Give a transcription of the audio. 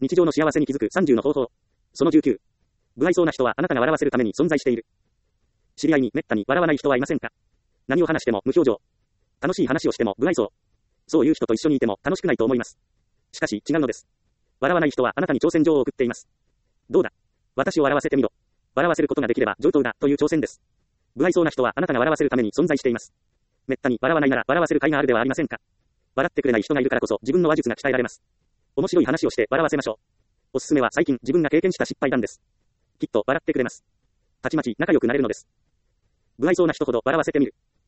日常の幸せに気づく30の方法。その19。不愛想な人はあなたが笑わせるために存在している。知り合いにめったに笑わない人はいませんか？何を話しても無表情。楽しい話をしても不愛想。そういう人と一緒にいても楽しくないと思います。しかし違うのです。笑わない人はあなたに挑戦状を送っています。どうだ？私を笑わせてみろ。笑わせることができれば上等だという挑戦です。不愛想な人はあなたが笑わせるために存在しています。めったに笑わないなら笑わせる甲斐があるではありませんか。笑ってくれない人がいるからこそ自分の話術が鍛えられます。面白い話をして笑わせましょう。おすすめは最近自分が経験した失敗談です。きっと笑ってくれます。たちまち仲良くなれるのです。不愛想な人ほど笑わせてみる。